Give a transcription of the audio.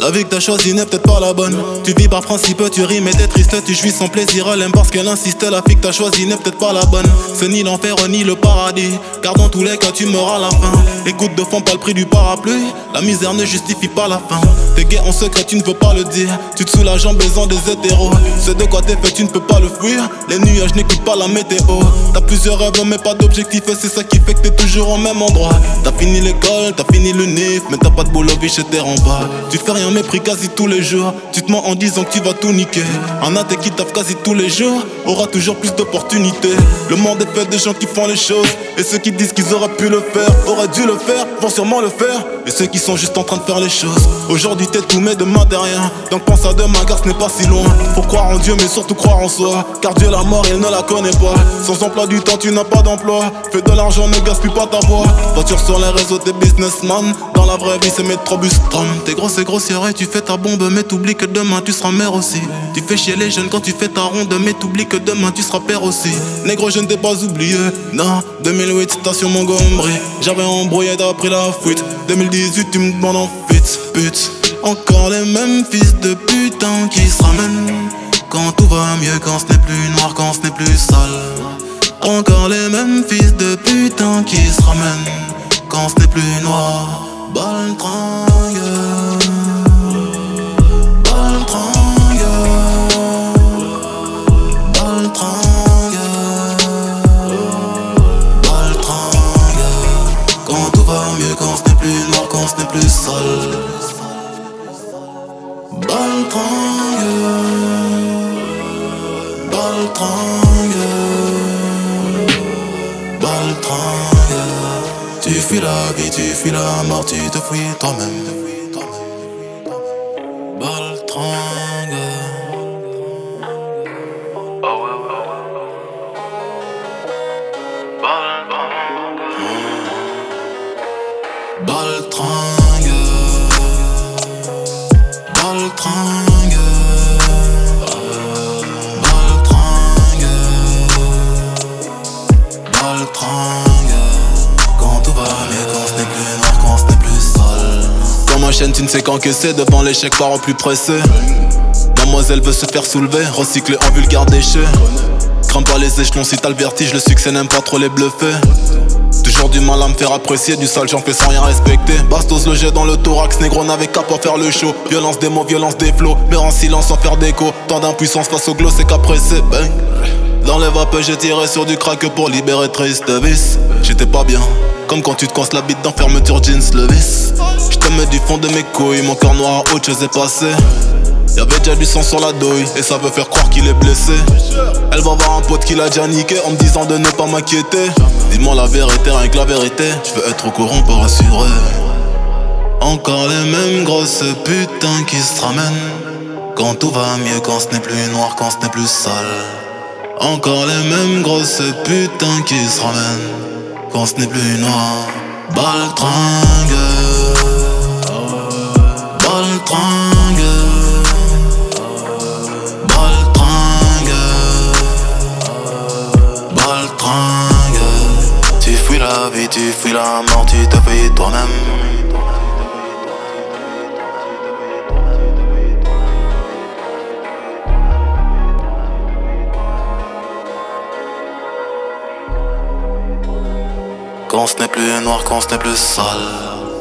La vie que t'as choisie n'est peut-être pas la bonne. Tu vis par principe, tu rimes et t'es triste. Tu jouis sans plaisir, elle aime parce qu'elle insiste. La fille que t'as choisie n'est peut-être pas la bonne. C'est ni l'enfer ni le paradis, car dans tous les cas tu meurs à la fin. Les gouttes de fond pas le prix du parapluie. La misère ne justifie pas la fin. T'es gay en secret, tu ne veux pas le dire. Tu te soulages en baisant des hétéros. C'est de quoi t'es fait, tu ne peux pas le fuir. Les nuages n'écoutent pas la météo. T'as plusieurs rêves mais pas d'objectif. Et c'est ça qui fait que t'es toujours au même endroit. T'as fini l'école, t'as fini le NIF, mais t'as pas de boulot, biche et t'es en bas. Tu fais rien mépris quasi tous les jours. Tu te mens en disant que tu vas tout niquer. Un athée qui taffe quasi tous les jours aura toujours plus d'opportunités. Le monde est fait de gens qui font les choses. Et ceux qui disent qu'ils auraient pu le faire, auraient dû le faire, vont sûrement le faire. Et ceux qui sont juste en train de faire les choses. Aujourd'hui t'es tout mais demain t'es rien. Donc pense à demain car ce n'est pas si loin. Faut croire en Dieu mais surtout croire en soi. Car Dieu la mort il ne la connaît pas. Sans emploi du temps tu n'as pas d'emploi. Fais de l'argent ne gaspille pas ta voix. Voiture sur les réseaux t'es businessman. Dans la vraie vie c'est Métrobus tram. T'es grosse et grossière et tu fais ta bombe. Mais t'oublies que demain tu seras mère aussi. Tu fais chier les jeunes quand tu fais ta ronde. Mais t'oublies que demain tu seras père aussi. Négro je ne t'ai pas oublié. Non 2008 station Montgomery. J'avais embrouillé t'as pris la fuite. 2018 tu me demandes en fuite. Pute. Encore les mêmes fils de putain qui se ramènent. Quand tout va mieux, quand ce n'est plus noir, quand ce n'est plus sale. Encore les mêmes fils de putain qui se ramènent. Quand ce n'est plus noir. Baltringue. Baltringue. Baltringue. Baltringue. Quand tout va mieux, quand ce n'est plus noir, quand ce n'est plus sale. Baltringue. Baltringue. Baltringue. Tu fuis la vie, tu fuis la mort, tu te fuis toi-même. Baltringue. Baltringue. Baltringue. Baltringue. Baltringue. Quand tout va mieux, quand ce n'est plus noir, quand ce n'est plus sale. Dans ma chaîne tu ne sais qu'encaisser, devant l'échec parents plus pressés. Mademoiselle veut se faire soulever, recycler en vulgaire déchet. Crains pas les échelons si t'as le vertige, le succès n'aime pas trop les bluffer. Toujours du mal à me faire apprécier, du sale j'en fais sans rien respecter. Bastos le jet dans le thorax, négro n'avait qu'à pas faire le show. Violence des mots, violence des flots, mais en silence sans faire d'écho. Tant d'impuissance face au glow, c'est qu'apprécier, bang. Dans les vapeurs j'ai tiré sur du crack pour libérer Triste Vis. J'étais pas bien, comme quand tu te coinces la bite dans fermeture jeans Levis. J't'aimais du fond de mes couilles, mon cœur noir à autre chose est passé. Y'avait déjà du sang sur la douille et ça veut faire croire qu'il est blessé. Elle va voir un pote qui l'a déjà niqué en me disant de ne pas m'inquiéter. Dis-moi la vérité, rien que la vérité. Je veux être au courant pour assurer. Encore les mêmes grosses putains qui se ramènent. Quand tout va mieux, quand ce n'est plus noir, quand ce n'est plus sale. Encore les mêmes grosses putains qui se ramènent. Quand ce n'est plus noir. Baltringue. Baltringue. Baltringue. Tu fuis la vie, tu fuis la mort, tu te fuis toi-même. Quand ce n'est plus noir, quand ce n'est plus sale.